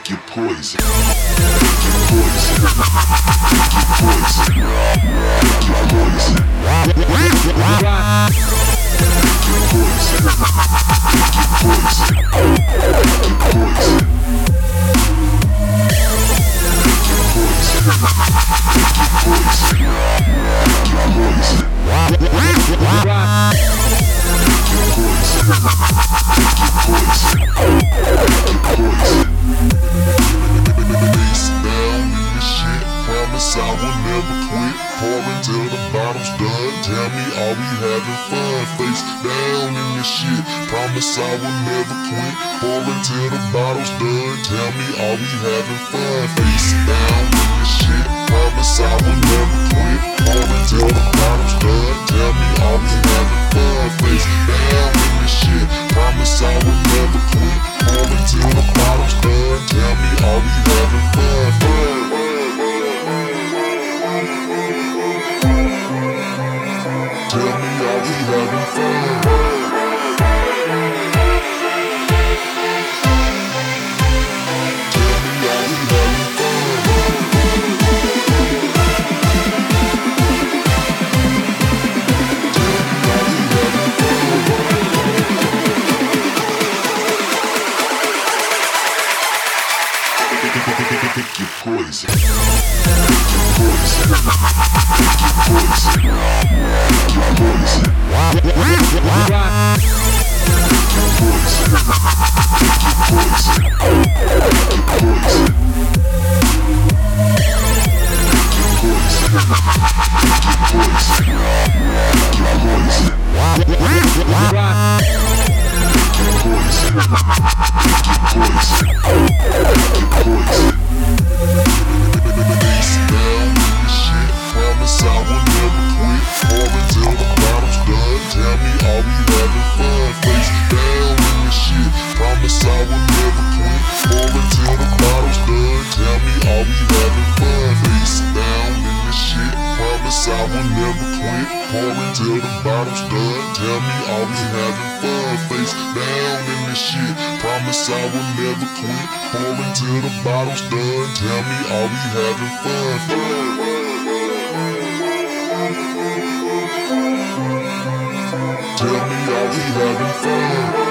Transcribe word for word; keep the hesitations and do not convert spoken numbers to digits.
your poison. Pick your poison. Pick your poison. Pick your poison. Pick your poison. Pick your poison. Pick your poison. Pick your poison. Pick your poison. Face down in this shit, promise I will never quit. Pouring till the bottle's done, tell me are we having fun? Face down in this shit, promise I will never quit. Pouring till the bottle's done, tell me are we having fun? Face down in this shit, promise I will never quit. Pouring till the bottle's done, tell me are we having fun? Face down in this shit, promise I will never quit. Pouring till the bottle's done, tell me are we having fun? Fun. Tell me are we having fun? Tell me are we having fun? Tell me are we having fun? Pick your poison. Pick your poison. Pick your poison. Pick your poison. Pick your poison. Pick your poison. Pick your poison. Pick your poison. Pick your poison. Pick your poison. Pick your poison. Pick your poison. Pick your poison. Face down in this shit, promise I will never quit. Pouring till the bottle's done, tell me are we having fun? Face down in this shit, promise I will never quit. Pouring till the bottle's done, tell me are we having fun? Face down in this shit, promise I will never quit. Pouring till the bottle's done, tell me are we having fun? Face down in this shit, promise I will never quit. Pouring till the bottle's done, tell me are we having fun? Fun. Tell me are we having fun?